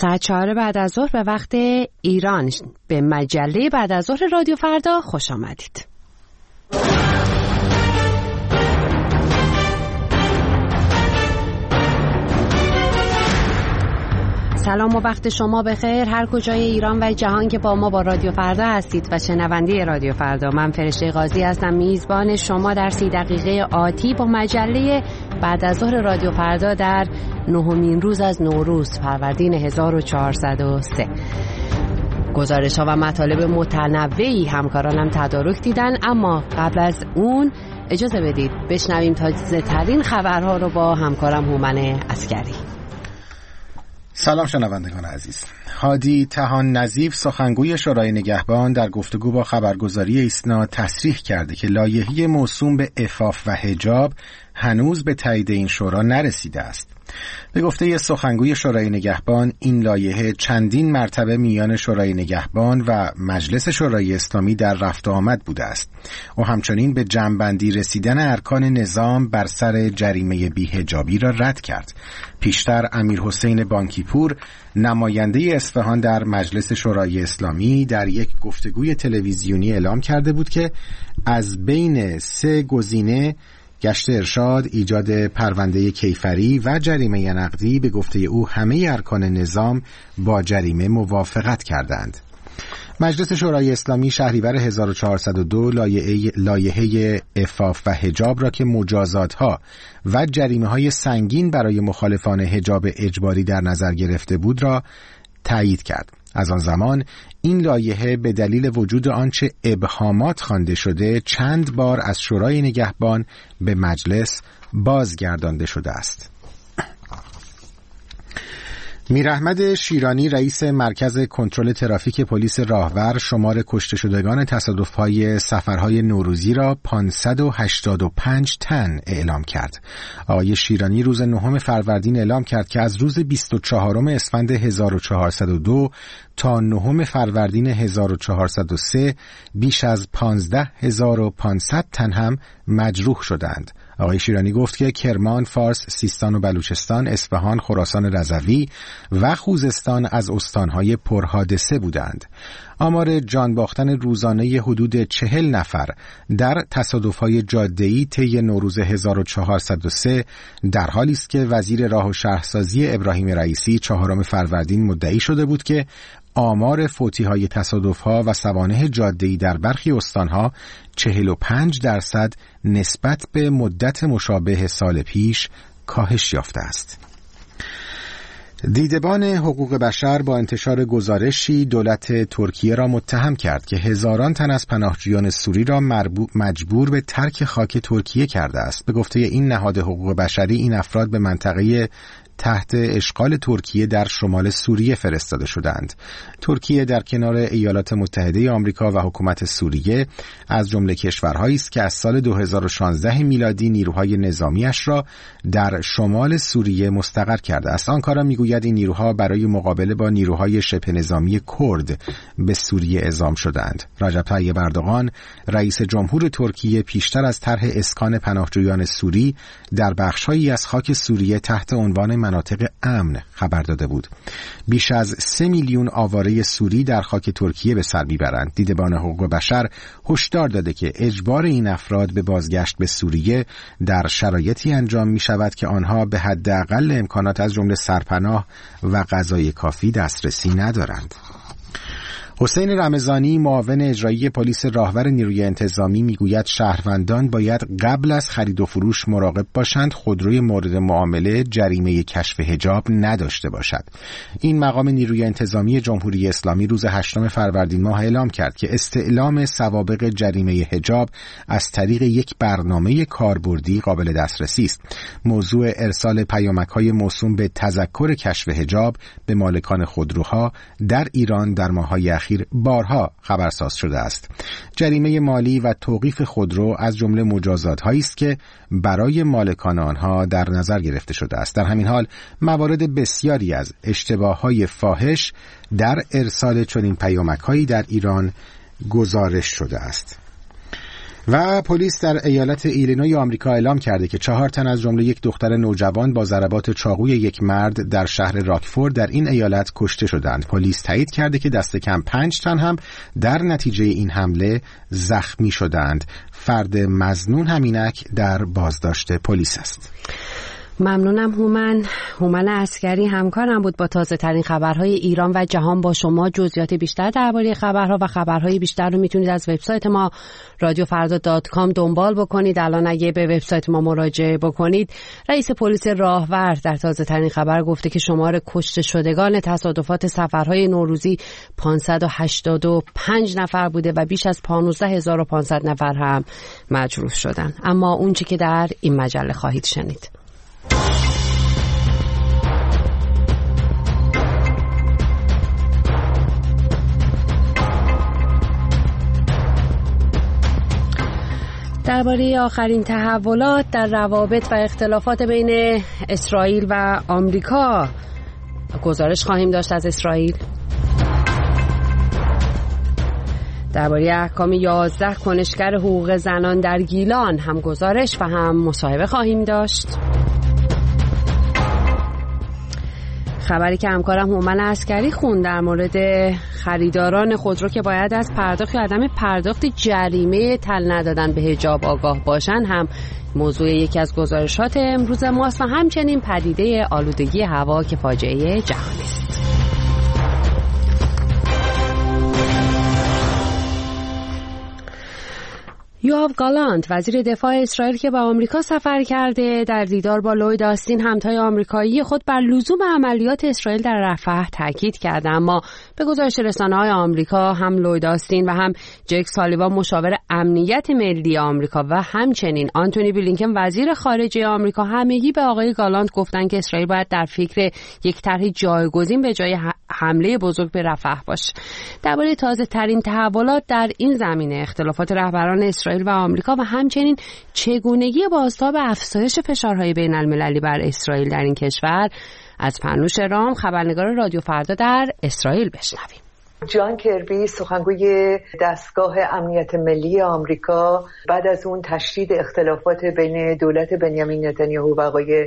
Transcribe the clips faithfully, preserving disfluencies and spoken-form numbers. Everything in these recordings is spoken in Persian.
ساعت چهار بعد از ظهر به وقت ایران به مجله بعد از ظهر رادیو فردا خوش آمدید. سلام و وقت شما بخیر هر کجای ایران و جهان که با ما با رادیو فردا هستید و شنونده رادیو فردا. من فرشته قاضی هستم، میزبان شما در سی دقیقه آتی با مجله بعد از ظهر رادیو فردا در نهمین روز از نوروز فروردین هزار و چهارصد و سه. گزارش ها و مطالب متنوعی همکارانم تدارک دیدن، اما قبل از اون اجازه بدید بشنویم تازه ترین خبرها رو با همکارم هومن عسکری. سلام شنوندگان عزیز. هادی طحان نظیف سخنگوی شورای نگهبان در گفتگو با خبرگزاری ایسنا تصریح کرده که لایحه موسوم به عفاف و حجاب هنوز به تایید این شورا نرسیده است. به گفته سخنگوی شورای نگهبان، این لایحه چندین مرتبه میان شورای نگهبان و مجلس شورای اسلامی در رفت و آمد بوده است. او همچنین به جمع‌بندی رسیدن ارکان نظام بر سر جریمه بی‌حجابی را رد کرد. پیشتر امیر حسین بانکیپور نماینده اصفهان در مجلس شورای اسلامی در یک گفتگوی تلویزیونی اعلام کرده بود که از بین سه گزینه گشت ارشاد، ایجاد پرونده کیفری و جریمه نقدی، به گفته او همه ارکان نظام با جریمه موافقت کردند. مجلس شورای اسلامی شهریور هزار و چهارصد و دو لایحه لایحه عفاف و حجاب را که مجازات‌ها و جریمه‌های سنگین برای مخالفان حجاب اجباری در نظر گرفته بود را تایید کرد. از آن زمان این لایحه به دلیل وجود آنچه ابهامات خوانده شده چند بار از شورای نگهبان به مجلس بازگردانده شده است. میراحمد شیرانی رئیس مرکز کنترل ترافیک پلیس راهور شمار کشته شدگان تصادف‌های سفرهای نوروزی را پانصد و هشتاد و پنج تن اعلام کرد. آقای شیرانی روز نهم فروردین اعلام کرد که از روز بیست و چهارم اسفند هزار و چهارصد و دو تا نهم فروردین هزار و چهارصد و سه بیش از پانزده هزار و پانصد تن هم مجروح شدند. آقای شیرانی گفت که کرمان، فارس، سیستان و بلوچستان، اصفهان، خراسان رضوی و خوزستان از استانهای پرحادثه بودند. آمار جان باختن روزانه حدود چهل نفر در تصادف‌های جاده‌ای طی نوروز هزار و چهارصد و سه در حالی است که وزیر راه و شهرسازی ابراهیم رئیسی چهارم فروردین مدعی شده بود که آمار فوتی‌های تصادف‌ها و سوانح جاده‌ای در برخی استان‌ها چهل و پنج درصد نسبت به مدت مشابه سال پیش کاهش یافته است. دیدبان حقوق بشر با انتشار گزارشی دولت ترکیه را متهم کرد که هزاران تن از پناهجویان سوری را مجبور به ترک خاک ترکیه کرده است. به گفته این نهاد حقوق بشری، این افراد به منطقه تحت اشغال ترکیه در شمال سوریه فرستاده شدند. ترکیه در کنار ایالات متحده آمریکا و حکومت سوریه از جمله کشورهایی است که از سال دو هزار و شانزده میلادی نیروهای نظامیش را در شمال سوریه مستقر کرده است. آنکارا میگوید این نیروها برای مقابله با نیروهای شبه نظامی کرد به سوریه اعزام شدند. رجب طیب اردوغان رئیس جمهور ترکیه پیشتر از طرح اسکان پناهجویان سوری در بخش‌هایی از خاک سوریه تحت عنوان مناطق امن خبر داده بود. بیش از سه میلیون آواره سوری در خاک ترکیه به سر میبرند. دیدبان حقوق بشر هشدار داده که اجبار این افراد به بازگشت به سوریه در شرایطی انجام می شود که آنها به حداقل امکانات از جمله سرپناه و غذای کافی دسترسی ندارند. حسین رمضانی معاون اجرایی پلیس راهور نیروی انتظامی میگوید شهروندان باید قبل از خرید و فروش مراقب باشند خودروی مورد معامله جریمه کشف حجاب نداشته باشد. این مقام نیروی انتظامی جمهوری اسلامی روز هشتم فروردین ماه اعلام کرد که استعلام سوابق جریمه حجاب از طریق یک برنامه کاربردی قابل دسترسی است. موضوع ارسال پیامک‌های موسوم به تذکر کشف حجاب به مالکان خودروها در ایران در ماه‌های اخیر بارها خبرساز شده است. جریمه مالی و توقیف خودرو از جمله مجازات‌هایی است که برای مالکان آنها در نظر گرفته شده است. در همین حال موارد بسیاری از اشتباه‌های فاحش در ارسال چنین پیامک‌هایی در ایران گزارش شده است. و پلیس در ایالت ایلینوی آمریکا اعلام کرده که چهار تن از جمله یک دختر نوجوان با ضربات چاقوی یک مرد در شهر راکفورد در این ایالت کشته شدند. پلیس تایید کرده که دست کم پنج تن هم در نتیجه این حمله زخمی شدند. فرد مظنون همینک در بازداشت پلیس است. ممنونم هومن. هومن عسکری همکارم بود با تازه ترین خبرهای ایران و جهان با شما. جزئیات بیشتر درباره خبرها و خبرهای بیشتر رو میتونید از وبسایت ما رادیو فردا دات کام دنبال بکنید. الان اگه به وبسایت ما مراجعه بکنید، رئیس پلیس راهور در تازه ترین خبر گفته که شمار کشته شدگان تصادفات سفرهای نوروزی پانصد و هشتاد و پنج نفر بوده و بیش از پانزده هزار و پانصد نفر هم مجروح شدن. اما اون چی که در این مجله خواهید شنید. درباره آخرین تحولات در روابط و اختلافات بین اسرائیل و آمریکا گزارش خواهیم داشت از اسرائیل. درباره احکام یازده کنشگر حقوق زنان در گیلان هم گزارش و هم مصاحبه خواهیم داشت. خبری که همکارم هومن عسکری خون در مورد خریداران خودرو که باید از پرداخت یا عدم پرداخت جریمه تل ندادن به حجاب آگاه باشن هم موضوع یکی از گزارشات امروز ماست و همچنین پدیده آلودگی هوا که فاجعه جهانی است. یوآو گالانت وزیر دفاع اسرائیل که به آمریکا سفر کرده در دیدار با لوید آستین همتای آمریکایی خود بر لزوم عملیات اسرائیل در رفح تاکید کرده. اما به گزارش رسانه‌های آمریکا هم لوید آستین و هم جک سالیوان مشاور امنیت ملی آمریکا و همچنین آنتونی بلینکن وزیر خارجه آمریکا همگی به آقای گالانت گفتند که اسرائیل باید در فکر یک طرح جایگزین به جای حمله بزرگ به رفح باشه. درباره تازه ترین تحولات در این زمینه، اختلافات رهبران اسرائیل و آمریکا و همچنین چگونگی بازتاب افزایش فشارهای بین المللی بر اسرائیل در این کشور، از پرنوش رام خبرنگار رادیو فردا در اسرائیل بشنویم. جان کربی سخنگوی دستگاه امنیت ملی آمریکا بعد از اون تشدید اختلافات بین دولت بنیامین نتانیاهو و آقای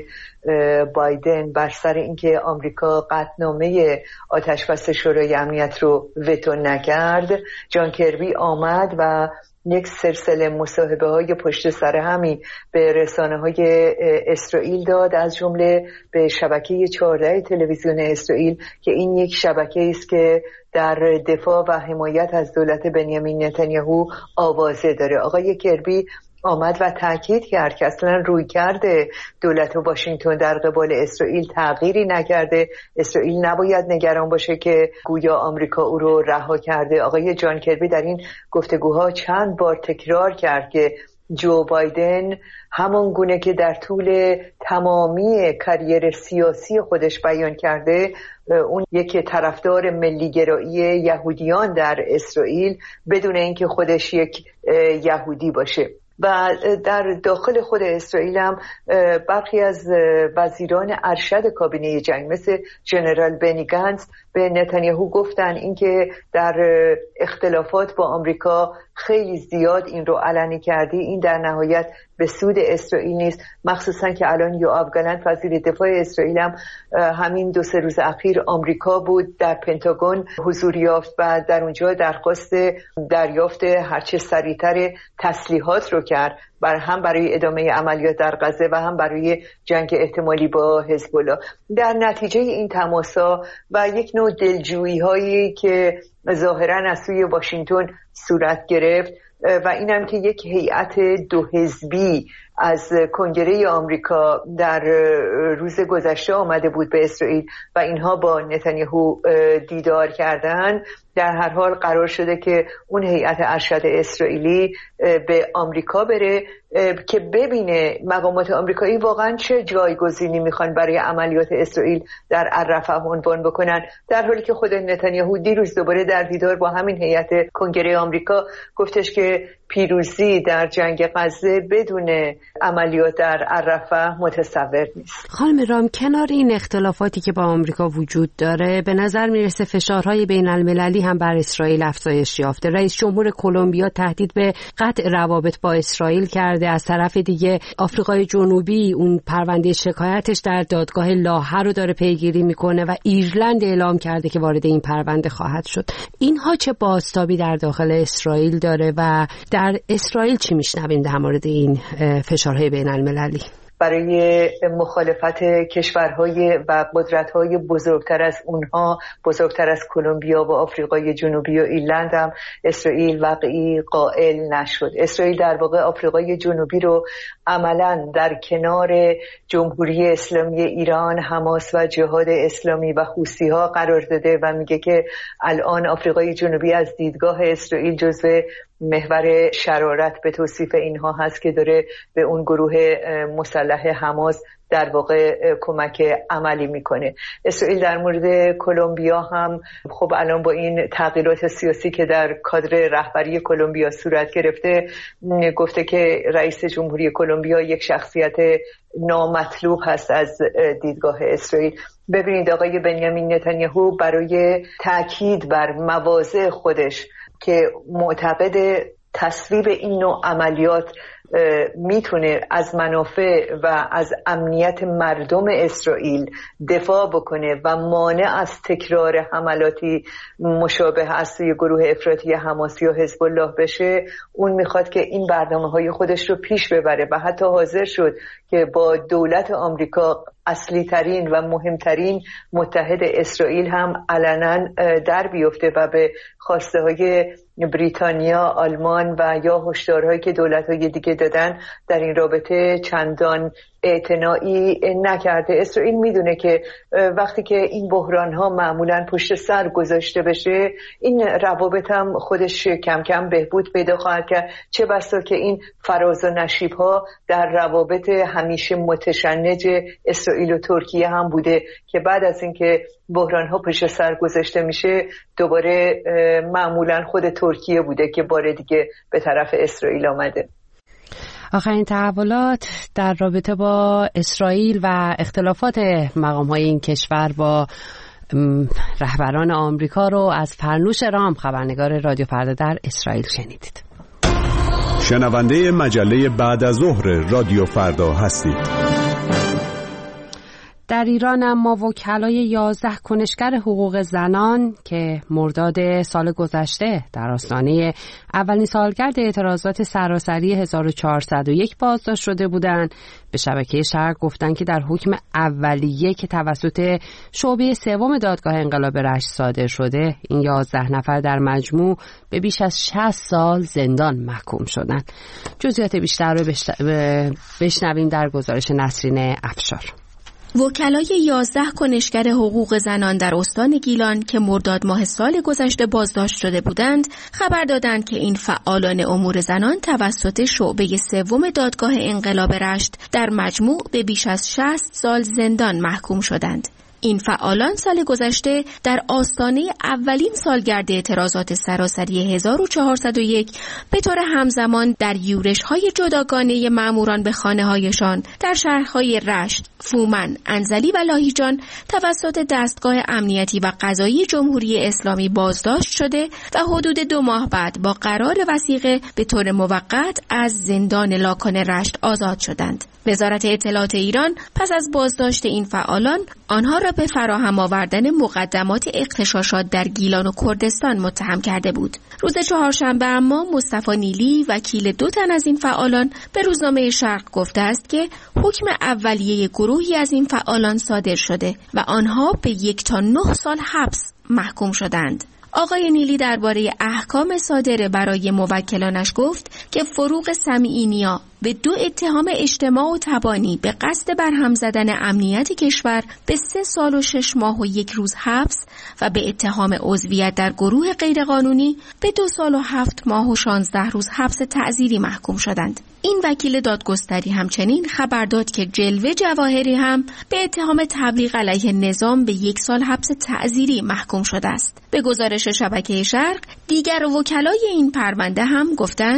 بایدن بر سر اینکه آمریکا قطعنامه آتشبس شورای امنیت رو وتو نکرد، جان کربی آمد و یک سلسله مصاحبه های پشت سر همی به رسانه های اسرائیل داد، از جمله به شبکه چهارده تلویزیون اسرائیل که این یک شبکه است که در دفاع و حمایت از دولت بنیامین نتانیاهو آوازه داره. آقای کربی آمد و تاکید کرد که اصلا روی کرده دولت واشنگتن در قبال اسرائیل تغییری نکرده. اسرائیل نباید نگران باشه که گویا آمریکا او رو رها کرده. آقای جان کربی در این گفتگوها چند بار تکرار کرد که جو بایدن همون گونه که در طول تمامی کریر سیاسی خودش بیان کرده، اون یک طرفدار ملیگرایی یهودیان در اسرائیل بدون اینکه خودش یک یهودی باشه. و در داخل خود اسرائیل هم برخی از وزیران ارشد کابینه جنگ مثل جنرال بنی گنتس به نتانیاهو گفتن اینکه در اختلافات با آمریکا خیلی زیاد این رو علنی کردی، این در نهایت به سود اسرائیل نیست، مخصوصا که الان یوآو گالانت وزیر دفاع اسرائیل هم همین دو سه روز اخیر آمریکا بود، در پنتاگون حضور یافت و در اونجا درخواست دریافت هرچه سریعتر تسلیحات رو کرد، بر هم برای ادامه عملیات در غزه و هم برای جنگ احتمالی با حزب الله. در نتیجه این تماسا و یک نوع دلجویی هایی که ظاهرا از سوی واشنگتن صورت گرفت و اینم که یک هیئت دو حزبی از کنگره آمریکا در روز گذشته آمده بود به اسرائیل و اینها با نتانیاهو دیدار کردن، در هر حال قرار شده که اون هیئت ارشد اسرائیلی به آمریکا بره که ببینه مقامات آمریکایی واقعا چه جایگزینی میخوان برای عملیات اسرائیل در الرفح عنوان بکنن، در حالی که خود نتانیاهو دیروز دوباره در دیدار با همین هیئت کنگره آمریکا گفتش که پیروزی در جنگ غزه بدون عملیات در الرفح متصور نیست. خانم رام، کنار این اختلافاتی که با آمریکا وجود داره، به نظر میرسه فشارهای بین المللی هم بر اسرائیل افزایش یافته. رئیس جمهور کلمبیا تهدید به قطع روابط با اسرائیل کرده. از طرف دیگه آفریقای جنوبی اون پرونده شکایتش در دادگاه لاهه رو داره پیگیری میکنه و ایرلند اعلام کرده که وارد این پرونده خواهد شد. اینها چه بازتابی در داخل اسرائیل داره و در اسرائیل چی میشنویم در مورد این فشارهای بین المللی؟ برای مخالفت کشورهای و قدرت‌های بزرگتر از اونها، بزرگتر از کلمبیا و آفریقای جنوبی و ایرلند هم اسرائیل وقعی قائل نشد. اسرائیل در واقع آفریقای جنوبی رو عملاً در کنار جمهوری اسلامی ایران، حماس و جهاد اسلامی و حوثی‌ها قرار داده و میگه که الان آفریقای جنوبی از دیدگاه اسرائیل جزو محور شرارت به توصیف اینها هست که داره به اون گروه مسلح حماس در واقع کمک عملی میکنه. اسرائیل در مورد کلمبیا هم خب الان با این تغییرات سیاسی که در کادر رهبری کلمبیا صورت گرفته، گفته که رئیس جمهوری کلمبیا یک شخصیت نامطلوب هست از دیدگاه اسرائیل. ببینید آقای بنیامین نتانیاهو برای تاکید بر مواضع خودش که معتقد تصویب این نوع عملیات میتونه از منافع و از امنیت مردم اسرائیل دفاع بکنه و مانع از تکرار حملاتی مشابه از سوی گروه افراطی حماس یا حزب الله بشه، اون میخواد که این برنامه‌های خودش رو پیش ببره و حتی حاضر شد که با دولت آمریکا، اصلی ترین و مهمترین متحد اسرائیل، هم علنا در بیفته و به خواسته های بریتانیا، آلمان و یا هشدارهایی که دولت‌های دیگه دادن در این رابطه چندان اعتنایی نکرده. اسرائیل میدونه که وقتی که این بحران‌ها معمولاً پشت سر گذاشته بشه، این روابط هم خودش کم کم بهبود پیدا خواهد کرد، چه بسا که این فراز و نشیب‌ها در روابط همیشه متشنج اسرائیل و ترکیه هم بوده که بعد از اینکه بحران‌ها پشت سر گذاشته میشه، دوباره معمولاً خود ترکیه بوده که بار دیگه به طرف اسرائیل آمده. آخرین تحولات در رابطه با اسرائیل و اختلافات مقام‌های این کشور با رهبران آمریکا رو از فرنوش رام، خبرنگار رادیو فردا در اسرائیل، شنیدید. شنونده مجله بعد از ظهر رادیو فردا هستید. در ایران اما وکلای یازده کنشگر حقوق زنان که مرداد سال گذشته در آستانه اولین سالگرد اعتراضات سراسری هزار و چهارصد و یک بازداشت شده بودند، به شبکه شرق گفتند که در حکم اولیه که توسط شعبه سوم دادگاه انقلاب رشت صادر شده، این یازده نفر در مجموع به بیش از شصت سال زندان محکوم شدند. جزئیات بیشتر رو بشنویم در گزارش نسرین افشار. وکلای یازده کنشگر حقوق زنان در استان گیلان که مرداد ماه سال گذشته بازداشت شده بودند، خبر دادند که این فعالان امور زنان توسط شعبه سوم دادگاه انقلاب رشت در مجموع به بیش از شصت سال زندان محکوم شدند. این فعالان سال گذشته در آستانه اولین سالگرد اعتراضات سراسری هزار و چهارصد و یک به طور همزمان در یورش‌های جداگانه ماموران به خانه‌هایشان در شهرهای رشت، فومن، انزلی و لاهیجان توسط دستگاه امنیتی و قضایی جمهوری اسلامی بازداشت شده و حدود دو ماه بعد با قرار وثیقه به طور موقت از زندان لاکان رشت آزاد شدند. وزارت اطلاعات ایران پس از بازداشت این فعالان آنها را به فراهم آوردن مقدمات اغتشاشات در گیلان و کردستان متهم کرده بود. روز چهارشنبه اما مصطفی نیلی، وکیل دو تن از این فعالان، به روزنامه شرق گفته است که حکم اولیه گروهی از این فعالان صادر شده و آنها به یک تا نه سال حبس محکوم شدند. آقای نیلی درباره احکام صادره برای موکلانش گفت که فروغ سمیعینیا به دو اتهام اجتماع و تبانی به قصد برهم زدن امنیت کشور به سه سال و شش ماه و یک روز حبس و به اتهام عضویت در گروه غیرقانونی به دو سال و هفت ماه و شانزده روز حبس تعزیری محکوم شدند. این وکیل دادگستری همچنین خبر داد که جلوه جواهری هم به اتهام تبلیغ علیه نظام به یک سال حبس تعزیری محکوم شده است. به گزارش شبکه شرق، دیگر وکلای این پرونده هم گفتند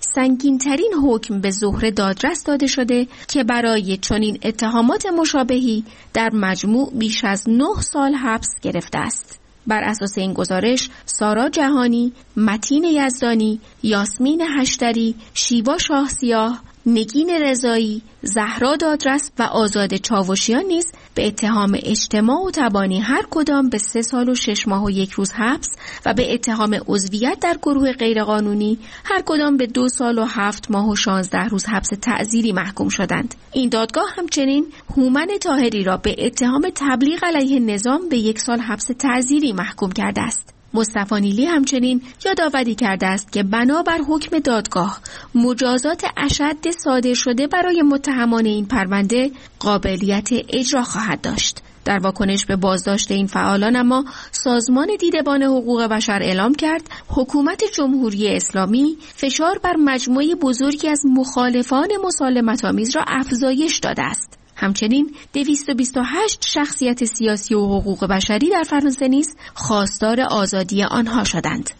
سنگین‌ترین حکم به زهره دادرس داده شده که برای چنین اتهامات مشابهی در مجموع بیش از نه سال حبس گرفته است. بر اساس این گزارش سارا جهانی، متین یزدانی، یاسمین هشتری، شیوا شاهسیاه، نگین رضایی، زهرا دادرس و آزاد چاوشیان نیز به اتهام اجتماع و تبانی هر کدام به سه سال و شش ماه و یک روز حبس و به اتهام عضویت در گروه غیرقانونی هر کدام به دو سال و هفت ماه و شانزده روز حبس تعزیری محکوم شدند. این دادگاه همچنین هومن طاهری را به اتهام تبلیغ علیه نظام به یک سال حبس تعزیری محکوم کرده است. مصطفی نیلی همچنین یادآوری کرده است که بنابر حکم دادگاه مجازات اشد صادر شده برای متهمان این پرونده قابلیت اجرا خواهد داشت. در واکنش به بازداشت این فعالان اما سازمان دیدبان حقوق بشر اعلام کرد حکومت جمهوری اسلامی فشار بر مجموعه بزرگی از مخالفان مسالمت‌آمیز را افزایش داده است. همچنین دویست و بیست و هشت شخصیت سیاسی و حقوق بشری در فرانسه نیز خواستار آزادی آنها شدند.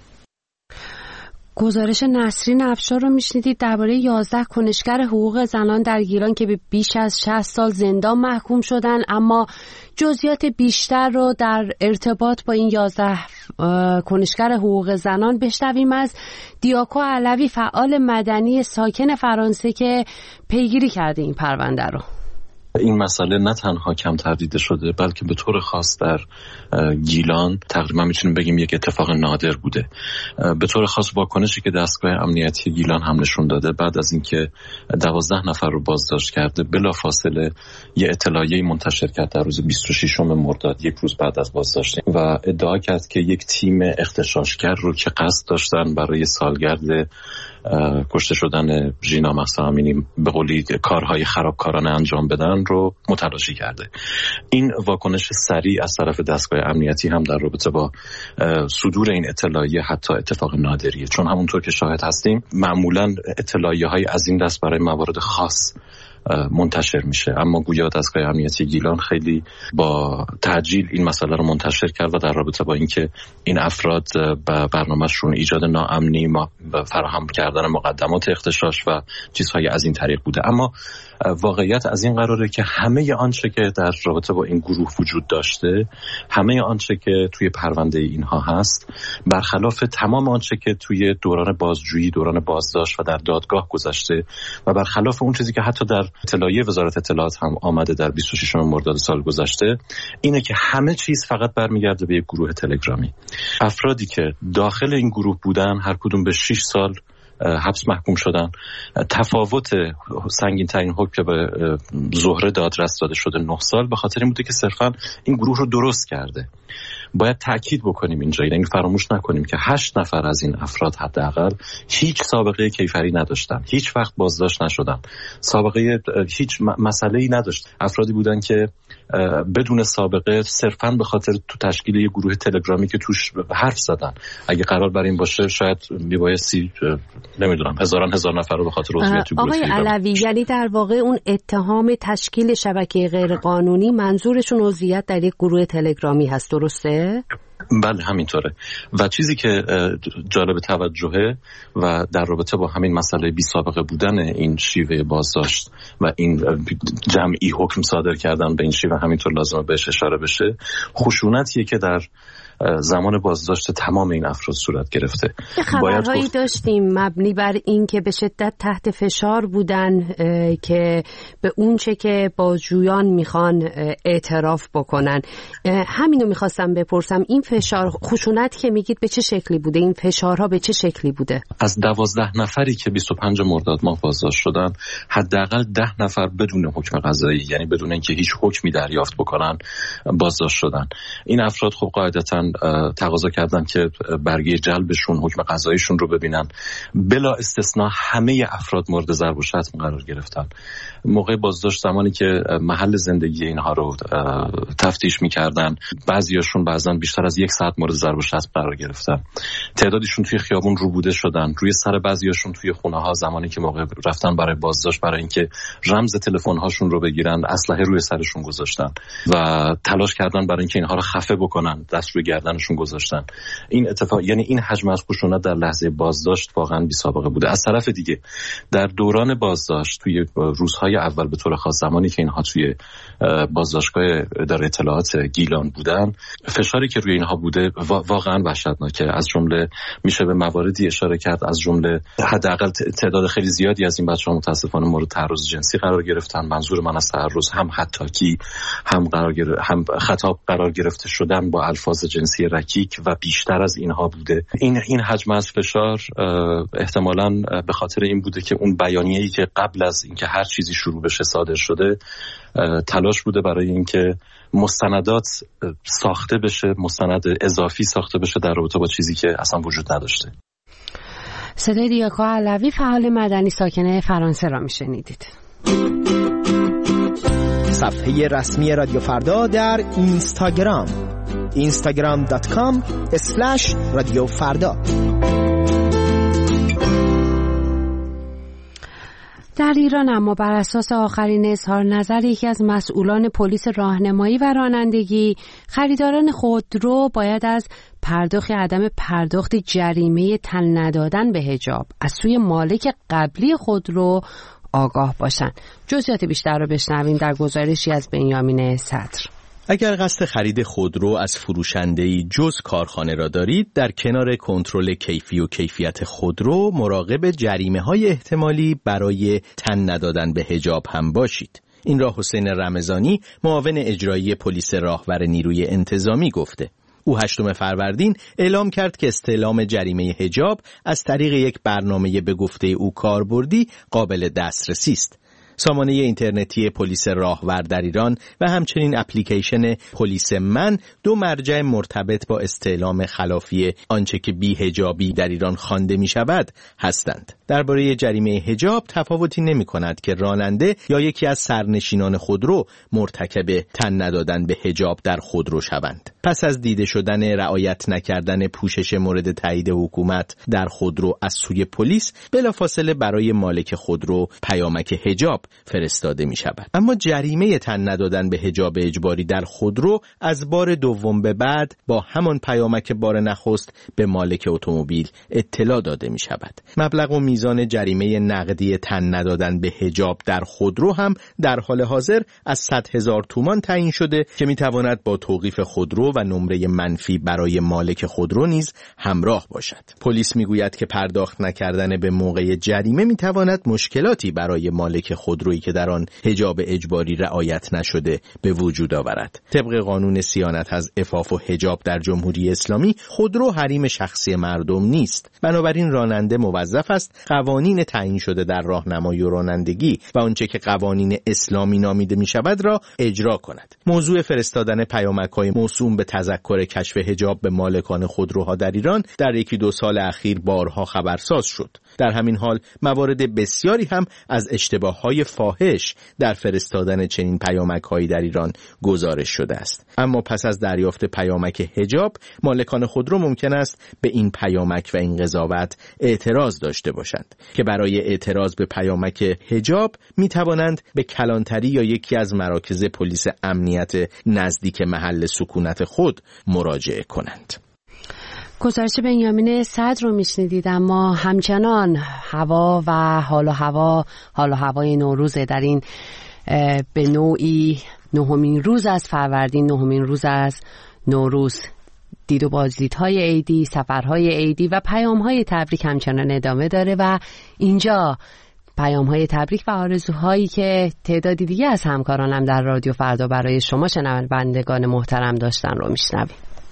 گزارش نسرین افشار رو میشنیدید درباره یازده کنشگر حقوق زنان در گیلان که به بیش از شصت سال زندان محکوم شدن، اما جزئیات بیشتر رو در ارتباط با این یازده کنشگر حقوق زنان بشنویم از دیاکو علوی، فعال مدنی ساکن فرانسه که پیگیری کرده این پرونده رو. این مسئله نه تنها کمتر دیده شده بلکه به طور خاص در گیلان تقریبا میتونیم بگیم یک اتفاق نادر بوده. به طور خاص واکنشی که دستگاه امنیتی گیلان هم نشون داده بعد از اینکه دوازده نفر رو بازداشت کرده بلافاصله یه اطلاعیه منتشر کرد در روز بیست و ششم مرداد، یک روز بعد از بازداشت، و ادعا کرد که یک تیم اغتشاشگر رو که قصد داشتن برای سالگرد کشته شدن ژینا مهسا امینی به قولی کارهای خرابکارانه انجام بدن رو متلاشی کرده. این واکنش سریع از طرف دستگاه امنیتی هم در رابطه با صدور این اطلاعیه حتی اتفاق نادریه، چون همونطور که شاهد هستیم معمولا اطلاعیه های از این دست برای موارد خاص منتشر میشه، اما گویا دستگاه امنیتی گیلان خیلی با تعجیل این مسئله رو منتشر کرد و در رابطه با اینکه این افراد به برنامه‌شون ایجاد ناامنی، فراهم کردن مقدمات اغتشاش و چیزهای از این طریق بوده. اما واقعیت از این قراره که همه آنچه که در رابطه با این گروه وجود داشته، همه آنچه که توی پرونده اینها هست، برخلاف تمام آنچه که توی دوران بازجویی، دوران بازداشت و در دادگاه گذشته و برخلاف اون چیزی که حتی در اطلاعیه وزارت اطلاعات هم آمده در بیست و ششم مرداد سال گذشته، اینه که همه چیز فقط برمیگرده به یک گروه تلگرامی. افرادی که داخل این گروه بودن هر کدوم به شش سال حبس محکوم شدن. تفاوت سنگین ترین حکم که به زهره دادرس داده شده نه سال به خاطر این بوده که صرفا این گروه رو درست کرده. باید تأکید بکنیم اینجا، یعنی فراموش نکنیم که هشت نفر از این افراد حداقل هیچ سابقه کیفری نداشتن، هیچ وقت بازداشت نشدن، سابقه هیچ مسئله‌ای نداشت. افرادی بودن که بدون سابقه صرفاً به خاطر تو تشکیل یک گروه تلگرامی که توش حرف زدن. اگه قرار بر این باشه شاید میبایستی نمیدونم هزاران هزار نفر رو به خاطر عضویت تو گروه. آقای علوی، یعنی در واقع اون اتهام تشکیل شبکه غیرقانونی منظورشون عضویت در یک گروه تلگرامی هست، درسته؟ بله همینطوره. و چیزی که جالب توجهه و در رابطه با همین مسئله بی سابقه بودن این شیوه بازداشت و این جمعی حکم صادر کردن به این شیوه همینطور لازمه بهش اشاره بشه، خشونتیه که در زمان بازداشت تمام این افراد صورت گرفته. خبرهایی گفت... داشتیم مبنی بر این که به شدت تحت فشار بودن که به اون چه که بازجویان میخوان اعتراف بکنن. همینو میخواستم بپرسم، این فشار خشونت که میگید به چه شکلی بوده؟ این فشارها به چه شکلی بوده؟ از دوازده نفری که بیست و پنج مرداد ماه بازداشت شدن، حداقل ده نفر بدون حکم قضایی، یعنی بدون اینکه هیچ حکمی دریافت بکنن، بازداشت شدن. این افراد خب قاعدتاً تقاضا کردن که برگه جلبشون، حکم قضاییشون رو ببینن. بلا استثناء همه افراد مورد ضرب و شتم قرار گرفتن. موقع بازداشت زمانی که محل زندگی اینها رو تفتیش می‌کردن، بعضیاشون بعضاً بیشتر از یک ساعت مورد ضرب و شتم قرار گرفتن. تعدادشون توی خیابون روبوده شدن، روی سر بعضیاشون توی خونه‌ها زمانی که موقع رفتن برای بازداشت برای اینکه رمز تلفن‌هاشون رو بگیرن، اسلحه روی سرشون گذاشتن و تلاش کردن برای اینکه اینها رو خفه بکنن، دست روی گردنشون گذاشتن. این اتفاق یعنی این حجم از خشونت در لحظه بازداشت واقعا بی سابقه بوده. از طرف دیگه در دوران بازداشت توی روزهای اول به طور خاص زمانی که اینها توی بازداشتگاه اداره اطلاعات گیلان بودن، فشاری که روی اینها بوده واقعا وحشتناکه. از جمله میشه به مواردی اشاره کرد، از جمله حداقل تعداد خیلی زیادی از این بچه‌ها متاسفانه مورد تعرض جنسی قرار گرفتن. منظور من از تعرض هم حتاکی، هم قرار گر... هم خطاب قرار گرفته شدن با الفاظ جنسی رکیک و بیشتر از اینها بوده. این این حجم از فشار احتمالاً به خاطر این بوده که اون بیانیه‌ای که قبل از اینکه هر چیزی شروع بشه صادر شده، تلاش بوده برای اینکه مستندات ساخته بشه، مستند اضافی ساخته بشه در رابطه با چیزی که اصلا وجود نداشته. صدای دیاکو علوی، فعال مدنی ساکن فرانسه را میشنیدید. صفحه رسمی رادیو فردا در اینستاگرام اینستاگرام دات کام اسلش رادیو فردا. در ایران اما بر اساس آخرین اظهار نظر یکی از مسئولان پلیس راهنمایی و رانندگی، خریداران خودرو باید از پرداخت عدم پرداخت جریمه تن ندادن به حجاب از سوی مالک قبلی خودرو آگاه باشند. جزئیات بیشتر رو بشنویم در گزارشی از بنیامین صدر. اگر قصد خرید خودرو از فروشنده‌ای جز کارخانه را دارید، در کنار کنترل کیفی و کیفیت خودرو مراقب جریمه‌های احتمالی برای تن ندادن به حجاب هم باشید. این را حسین رمضانی، معاون اجرایی پلیس راهور نیروی انتظامی گفته. او هشتم فروردین اعلام کرد که استعلام جریمه حجاب از طریق یک برنامه به گفته او کاربردی قابل دسترسی است. سامانه اینترنتی پلیس راهور در ایران و همچنین اپلیکیشن پلیس من دو مرجع مرتبط با استعلام خلافی آنچه که بی حجابی در ایران خوانده می شود هستند. درباره جریمه حجاب تفاوتی نمی کند که راننده یا یکی از سرنشینان خودرو مرتکب تن ندادن به حجاب در خودرو شوند. پس از دیده شدن رعایت نکردن پوشش مورد تایید حکومت در خودرو از سوی پلیس، بلافاصله برای مالک خودرو پیامک حجاب فرستاده می شود. اما جریمه تن ندادن به حجاب اجباری در خودرو از بار دوم به بعد با همان پیامک بار نخست به مالک اتومبیل اطلاع داده می شود. مبلغ و میزان جریمه نقدی تن ندادن به حجاب در خودرو هم در حال حاضر از صد هزار تومان تعیین شده که می تواند با توقیف خودرو و نمره منفی برای مالک خودرو نیز همراه باشد. پلیس می گوید که پرداخت نکردن به موقع جریمه می تواند مشکلاتی برای مالک خودرویی که در آن حجاب اجباری رعایت نشده به وجود آورد. طبق قانون صیانت از عفاف و حجاب در جمهوری اسلامی، خودرو حریم شخصی مردم نیست. بنابراین راننده موظف است قوانین تعیین شده در راهنمایی و رانندگی و آنچه که قوانین اسلامی نامیده می شود را اجرا کند. موضوع فرستادن پیامک‌های موسوم به تذکر کشف حجاب به مالکان خودروها در ایران در یکی دو سال اخیر بارها خبرساز شد. در همین حال موارد بسیاری هم از اشتباه‌های فاحش در فرستادن چنین پیامک‌هایی در ایران گزارش شده است. اما پس از دریافت پیامک حجاب، مالکان خودرو ممکن است به این پیامک و این قضاوت اعتراض داشته باشند که برای اعتراض به پیامک حجاب می توانند به کلانتری یا یکی از مراکز پلیس امنیت نزدیک محل سکونت خود مراجعه کنند. گزارش بنیامین صدر رو میشنیدید. اما همچنان هوا و حال و هوا حال و هوای نوروز در این به نوعی نهمین روز از فروردین، نهمین روز از نوروز، دید و بازدیدهای عیدی، سفرهای عیدی و پیامهای تبریک همچنان ادامه داره و اینجا پیامهای تبریک و آرزوهایی که تعدادی دیگه از همکارانم در رادیو فردا برای شما شنوندگان محترم داشتن رو میشنویم.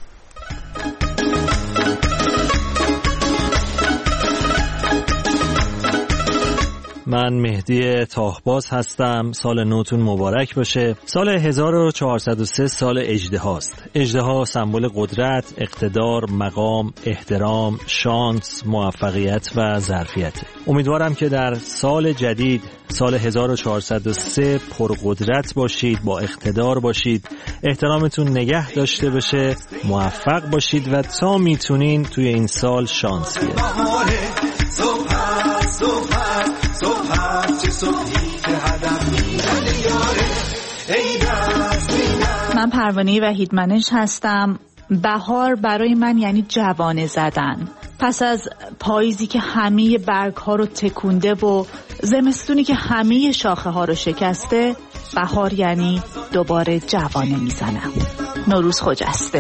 من مهدی تاهباز هستم. سال نوتون مبارک باشه. سال هزار و چهارصد و سه سال اژدهاست. اژدها سمبل قدرت، اقتدار، مقام، احترام، شانس، موفقیت و ظرفیت. امیدوارم که در سال جدید، سال هزار و چهارصد و سه، پرقدرت باشید، با اقتدار باشید، احترامتون نگه داشته بشه، موفق باشید و تا میتونین توی این سال شانس بیارید. من پروانه وحیدمنش هستم. بهار برای من یعنی جوانه زدن. پس از پاییزی که همه برگ ها رو تکونده و زمستونی که همه شاخه ها رو شکسته، بهار یعنی دوباره جوانه میزنم. نوروز خجسته.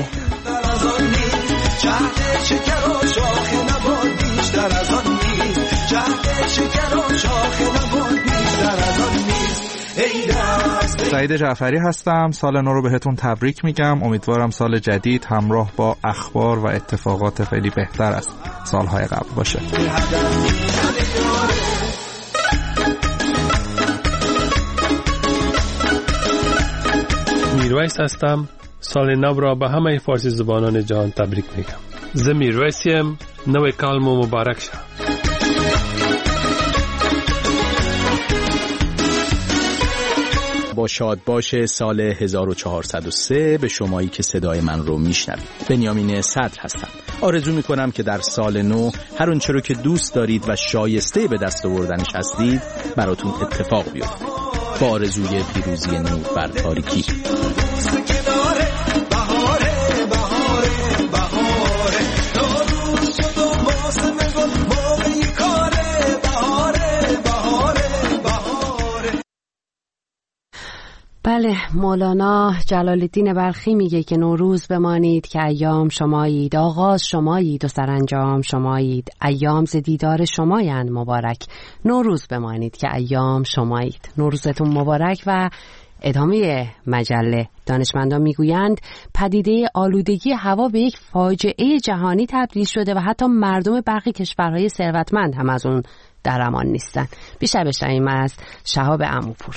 سعید جعفری هستم. سال نو رو بهتون تبریک میگم. امیدوارم سال جدید همراه با اخبار و اتفاقات خیلی بهتر از سالهای قبل باشه. میرویس هستم. سال نو را به همه فارسی زبانان جهان تبریک میگم. زه میرویسیم. نو کالمو مبارک شه. با شاد باشه سال هزار و چهارصد و سه به شمایی که صدای من رو میشنوید. بنیامین صدر هستم. آرزو میکنم که در سال نو هر اونچه رو که دوست دارید و شایسته به دست آوردنش هستید براتون اتفاق بیفته. با آرزوی پیروزی نور بر تاریکی. بله، مولانا جلال الدین بلخی میگه که نوروز بمانید که ایام شمایید، آغاز شمایید و سرانجام شمایید، ایام ز دیدار شمایند مبارک. نوروز بمانید که ایام شمایید. نوروزتون مبارک. و ادامه مجله دانشمندان میگویند پدیده آلودگی هوا به یک فاجعه جهانی تبدیل شده و حتی مردم برخی کشورهای ثروتمند هم از اون در امان نیستن. بیشتر بشنویم از شهاب عموپور.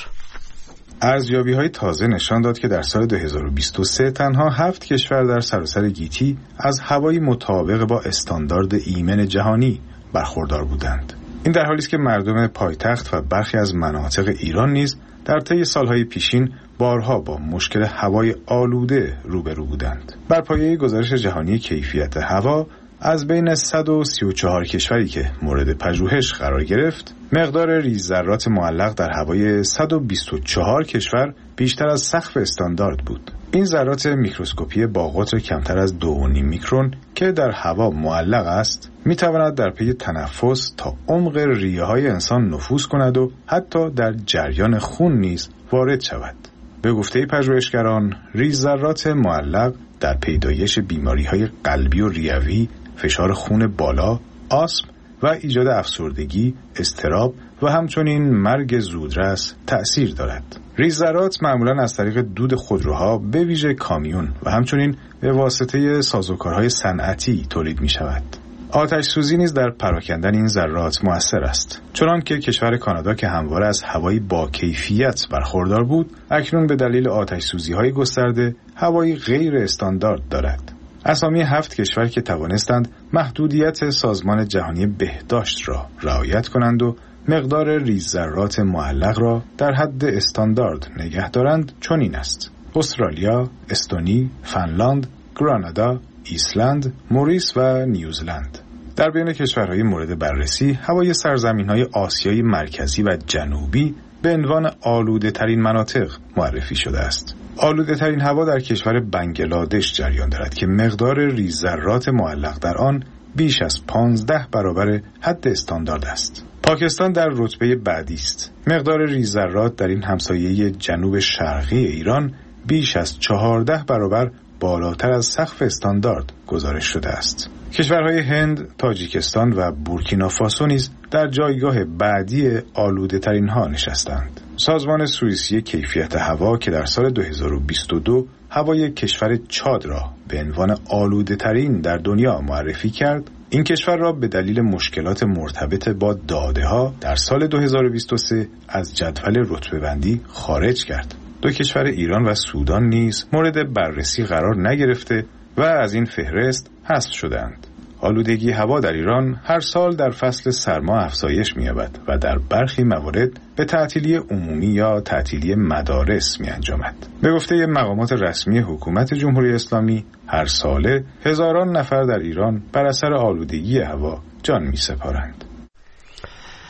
ارزیابی‌های تازه نشان داد که در سال دو هزار و بیست و سه تنها هفت کشور در سراسر گیتی از هوایی مطابق با استاندارد ایمن جهانی برخوردار بودند. این در حالی است که مردم پایتخت و برخی از مناطق ایران نیز در طی سالهای پیشین بارها با مشکل هوای آلوده روبرو بودند. بر پایه گزارش جهانی کیفیت هوا از بین صد و سی و چهار کشوری که مورد پژوهش قرار گرفت، مقدار ریزذرات معلق در هوای صد و بیست و چهار کشور بیشتر از سقف استاندارد بود. این ذرات میکروسکوپی با قطر کمتر از دو و نیم میکرون که در هوا معلق است، می تواند در پی تنفس تا عمق ریه های انسان نفوذ کند و حتی در جریان خون نیز وارد شود. به گفته پژوهشگران، ریزذرات معلق در پیدایش بیماری‌های قلبی و ریوی، فشار خون بالا، آسم و ایجاد افسردگی، اضطراب و همچنین مرگ زودرس تأثیر دارد. ریزذرات معمولاً از طریق دود خودروها به ویژه کامیون و همچنین به واسطه سازوکارهای صنعتی تولید می شود. آتش سوزی نیز در پراکندن این ذرات مؤثر است. چنان که کشور کانادا که همواره از هوایی با کیفیت برخوردار بود، اکنون به دلیل آتش سوزی های گسترده هوایی غیر استاندارد دارد. اسامی هفت کشور که توانستند محدودیت سازمان جهانی بهداشت را رعایت کنند و مقدار ریزذرات معلق را در حد استاندارد نگه دارند چنین است: استرالیا، استونی، فنلاند، گرانادا، ایسلند، موریس و نیوزلند. در بین کشورهای مورد بررسی، هوای سرزمین‌های آسیای مرکزی و جنوبی به عنوان آلوده ترین مناطق معرفی شده است. آلوده ترین هوا در کشور بنگلادش جریان دارد که مقدار ریزذرات معلق در آن بیش از پانزده برابر حد استاندارد است. پاکستان در رتبه بعدی است. مقدار ریزذرات در این همسایه جنوب شرقی ایران بیش از چهارده برابر بالاتر از سقف استاندارد گزارش شده است. کشورهای هند، تاجیکستان و بورکینافاسو نیز در جایگاه بعدی آلوده ترین ها نشستند. سازمان سوئیسی کیفیت هوا که در سال دو هزار و بیست و دو هوای کشور چاد را به عنوان آلوده ترین در دنیا معرفی کرد، این کشور را به دلیل مشکلات مرتبط با داده ها در سال دو هزار و بیست و سه از جدول رتبه بندی خارج کرد. دو کشور ایران و سودان نیز مورد بررسی قرار نگرفته و از این فهرست حذف شدند. آلودگی هوا در ایران هر سال در فصل سرما افزایش می‌یابد و در برخی موارد به تعطیلی عمومی یا تعطیلی مدارس می‌انجامد. به گفته مقامات رسمی حکومت جمهوری اسلامی، هر ساله هزاران نفر در ایران بر اثر آلودگی هوا جان می‌سپارند.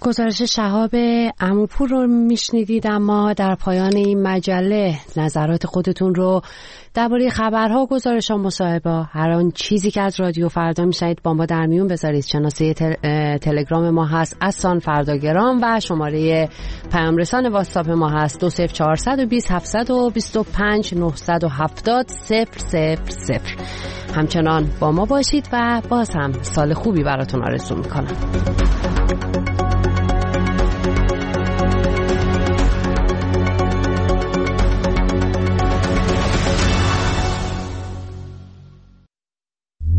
گزارش شهاب عموپور رو میشنیدید. اما در پایان این مجله نظرات خودتون رو درباره خبرها، گزارش‌ها، مصاحبه‌ها، هر آن چیزی که از رادیو فردا میشنید با ما در میون بذارید. شناسه تل... تلگرام ما هست اسان فرداگرام و شماره پیام رسان واتساپ ما هست دو صفر چهارصد و بیست هفتصد و بیست و پنج نهصد و هفتاد صفر صفر صفر. همچنان با ما باشید و باز هم سال خوبی براتون آرزو میکنم.